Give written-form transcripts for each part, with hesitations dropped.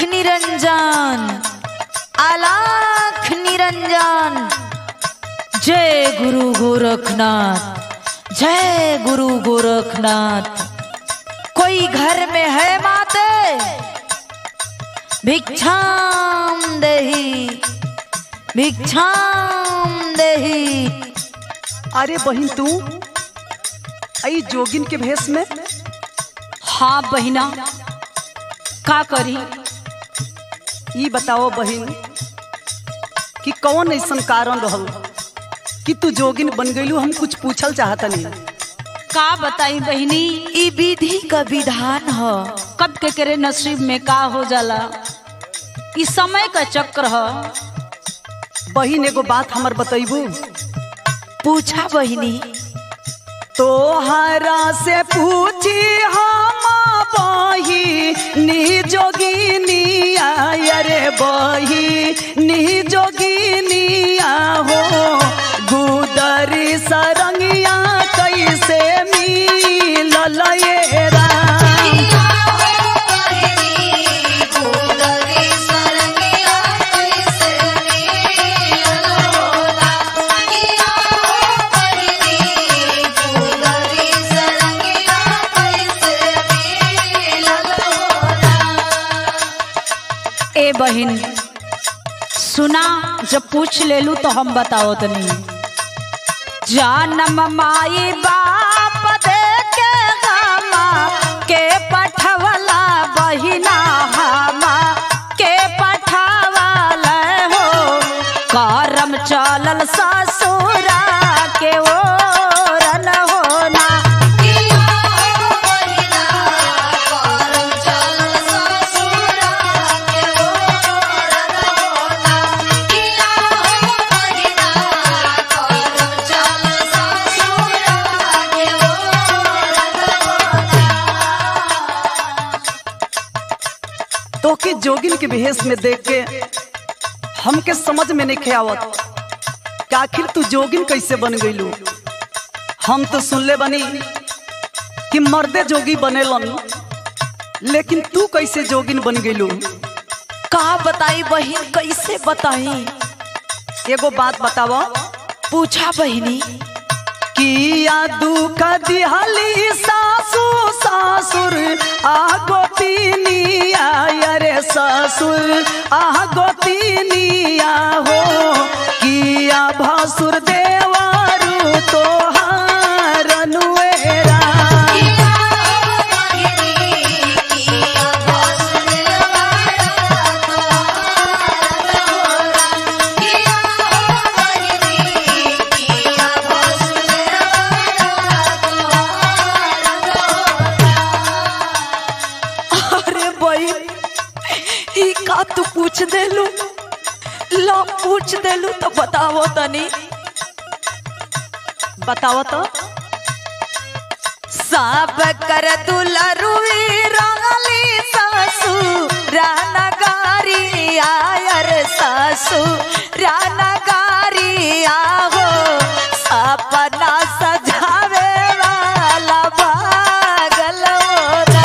निरंजन, आलाख निरंजन। जय गुरु गोरखनाथ, जय गुरु गोरखनाथ। कोई घर में है माते, भिक्षाम देही, भिक्षाम देही। अरे बहिन तू आई जोगिन के भेष में? हाँ बहिना, का करी? ये बताओ बहिन कि कौन ऐसा कारण रहल कि तू जोगिन बन गईलू? हम कुछ पूछल चाहतनी। का बताई बहिनी, ई विधि का विधान ह। कब के करे नसीब में का हो जाला, ई समय का चक्र ह। बहिन एगो बात हमर बतैबू? पूछा बहिनी। तोहरा से पूछी हम बहिनी जोगिनिया, अरे बहिनी जोगिनिया हो, गुदरी सरंगिया कैसे मिलल ये राम। ए बहिन सुना, जब पूछ ले लू तो हम बताओ तनी। जानम माई बाप दे के हमा के पठवला, बहिना हमा के पठवला हो। करम चलल ससुरा के ओरन होना। तो के जोगिन के भेष में देख के हमके समझ में नहीं आवत कि आखिर तू जोगिन कैसे बन गईलू। हम तो सुनले बनी कि मर्दे जोगी बनेलन, लेकिन तू कैसे जोगिन बन गईलू? का बताई बहिन, कैसे बताई? एगो बात बतावा। पूछा बहिनी। किया दुख दिहली सासू ससुर आगोतिनिया, अरे ससुर आगोतिनिया हो, किया भसुर देवरु तोहार नुएरा। तू पूछ देलू, ला पूछ देलू तो बताओ तनी। बताओ तो। सब कर दुलरुई राली सासू रानगारी आयर, सासू रानगारी आहो। सपना सजावे वाला पागल होना।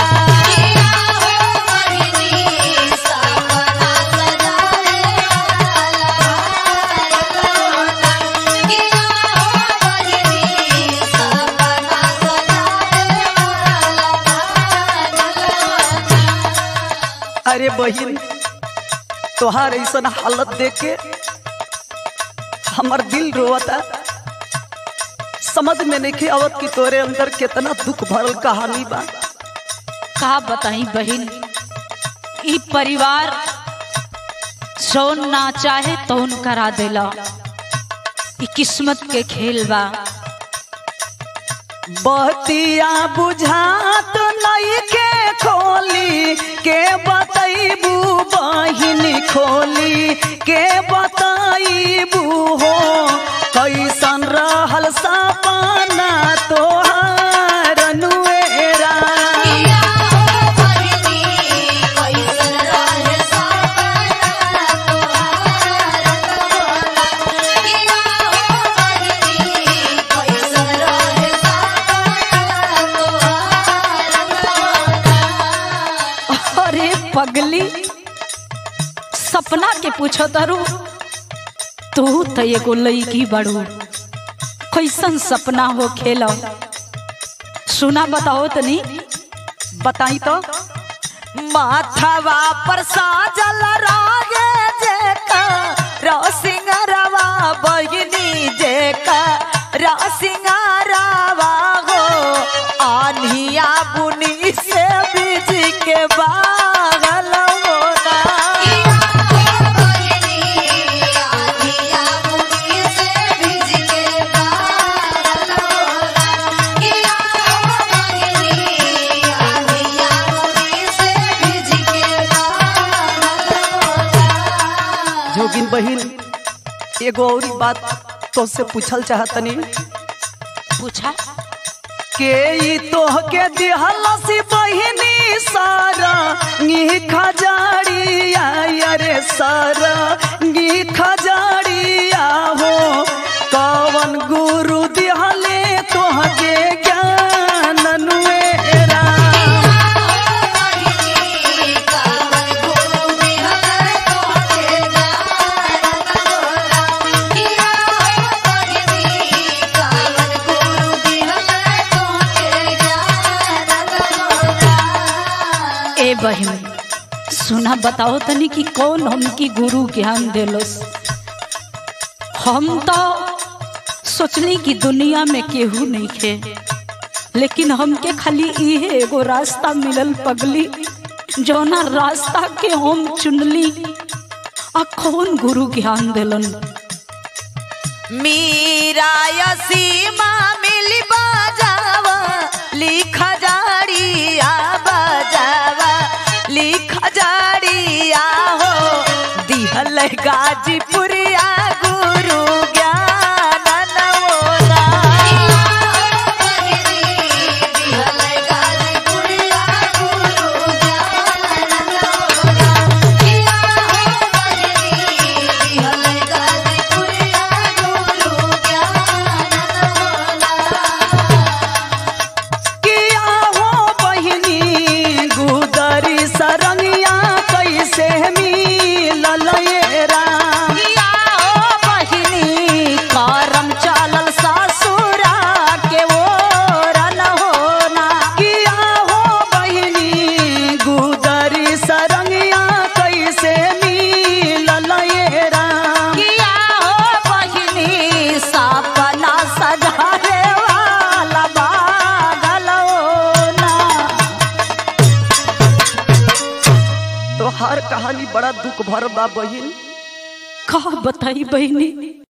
अरे बहिन तोहार ऐसा हालत देख के हमार दिल रोता। समझ में नहीं आवत कि तोरे अंदर कितना दुख भरल कहानी बा। का बताई बहिन, ई परिवार जौन ना चाहे तौन करा देला। ई किस्मत के खेल बा। बतिया बुझात नहीं के खोली के बतैबू बहिन, खोली के बतैबू हो, कैसन रहल सपना तोहार नुएरा। पगली सपना के पूछो तारू तू तो एगो लड़की बड़ू कैसन सपना हो खेला सुना बताओ तनी। बताई तो। माथवा पर साजल रागे जेका रसिंगरवा बहिनी जेका रसिंगरवा हो आनिया बुनी से बीज के बागल होना। जोगिन बहिन एगो और बात तो से पूछल चाहतनी। पूछा के ई तोहके दिहलसी बहिनी सारा नी खजाड़िया अरे सारा नी खजाड़िया हो कवन गुरु दिहले तोहके ज्ञान नुएरा। ए बहन सुना बताओ तनी कि कौन हमकी गुरु ज्ञान देलस। हम तो सोचली कि दुनिया में केहू नहीं खे लेकिन हमके खाली इहे एगो रास्ता मिलल पगली जौना रास्ता के हम चुनली। आ कौन गुरु ज्ञान देलन। मीरा सीमा मिली बाजावा लिख जाड़िया बाजावा लिख जाड़िया हो दिहल गाजीपुरिया गुरु ज्ञान नवोरा। तो हर कहानी बड़ा दुख भर बा बहिन। का बताई बहनी।